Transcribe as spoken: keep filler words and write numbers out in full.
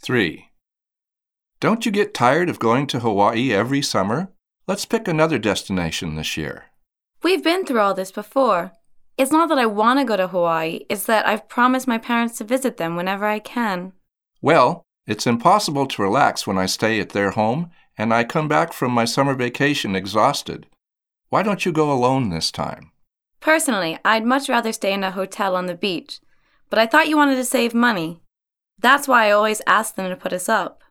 three. Don't you get tired of going to Hawaii every summer? Let's pick another destination this year. We've been through all this before. It's not that I want to go to Hawaii, it's that I've promised my parents to visit them whenever I can. Well, it's impossible to relax when I stay at their home and I come back from my summer vacation exhausted. Why don't you go alone this time? Personally, I'd much rather stay in a hotel on the beach, but I thought you wanted to save money. That's why I always ask them to put us up.